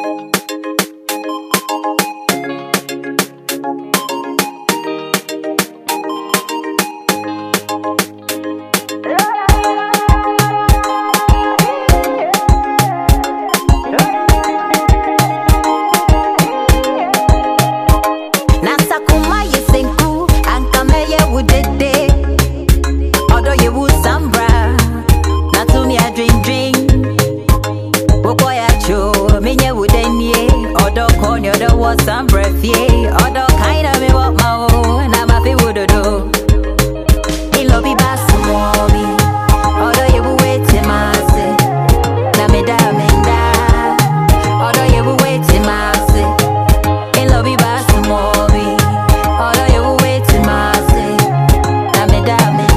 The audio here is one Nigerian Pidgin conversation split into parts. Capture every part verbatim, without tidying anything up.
Some breath, yeah. Other kind of me what my own. I'm a feel would do. In lobby bass mommy. Other you wait in my say. Na me da me da. Other you wait in my say. In lobby bass mommy. Other you wait in my say. Na me da me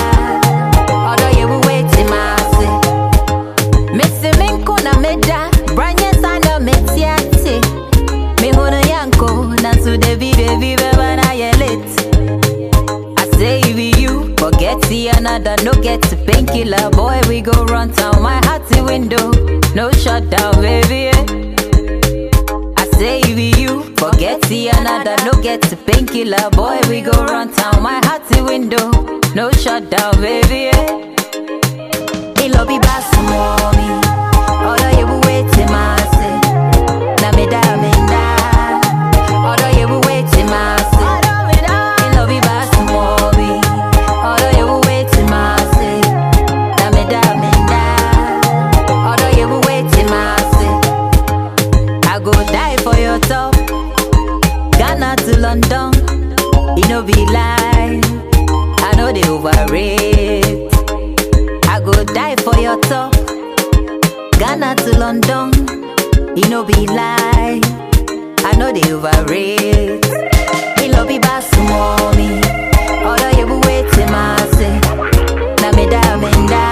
da. Other you wait in my say. Missy Minko na me da. Branya sana me tiati. Me hona yanko, nansu devi baby beba na yelit. I say if you forget the another, no get to painkiller. Boy, we go run town, my heart the window, no shutdown, baby. I say if you forget the another, no get to painkiller. Boy, we go run town, my heart the window, no shutdown, baby. In lobby bass mommy, all of you waiting, my say. Na me da me da. Although you were waiting, my say. In love you back to mommy. Although you were waiting, my say. Na me da me da. Although you were waiting, my say. I go die for your top. Ghana to London. You know be lie. I know they overrate. I go die for your top. Ghana to London. You know be lie. I know they overrate. In lobby bass mommy. Although you were waiting, my say. Na me da me da.